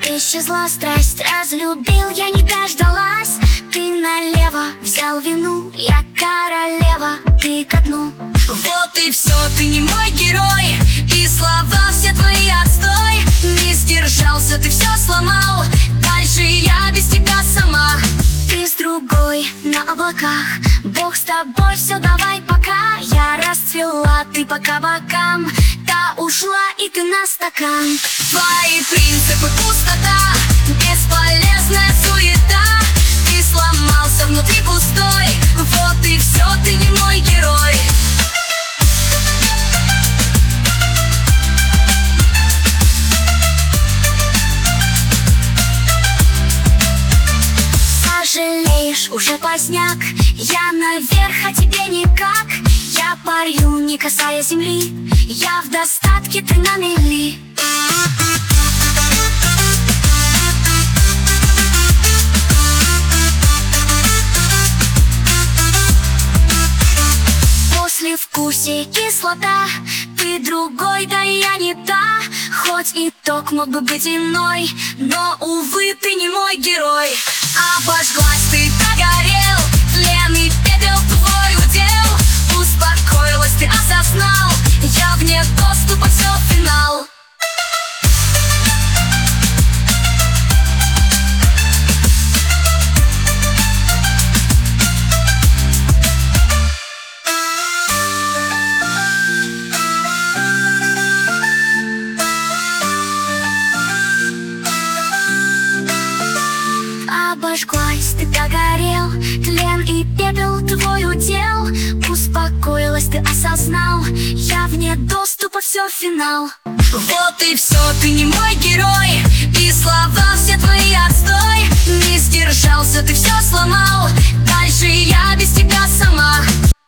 Исчезла страсть, разлюбил, я не дождалась. Ты налево взял вину, я королева, ты ко дну. Вот и все, ты не мой герой, и слова все твои отстой. Не сдержался, ты все сломал, дальше я без тебя сама. Ты с другой на облаках, Бог с тобой, все, давай пока. Я расцвела, ты по кабакам, та ушла, и ты на стакан. Твои принципы пустота, бесполезная суета. Ты сломался, внутри пустой, вот и все, ты не мой герой. Сожалеешь, уже поздняк, я наверх, а тебе никак. Я парю, не касаясь земли, я в достатке, ты на мели. После вкусе кислота, ты другой, да и я не та. Хоть итог мог бы быть иной, но, увы, ты не мой герой. Обожглась, ты догорел, тлен и пепел твой удел. Успокоилась, ты осознал, я вне доступа, все, финал. Обожглась, ты догорел, тлен и пепел твой удел. Успокоилась, ты осознал, я вне доступа, все, финал. Вот и все, ты не мой герой, и слова все твои отстой. Не сдержался, ты все сломал, дальше я без тебя сама.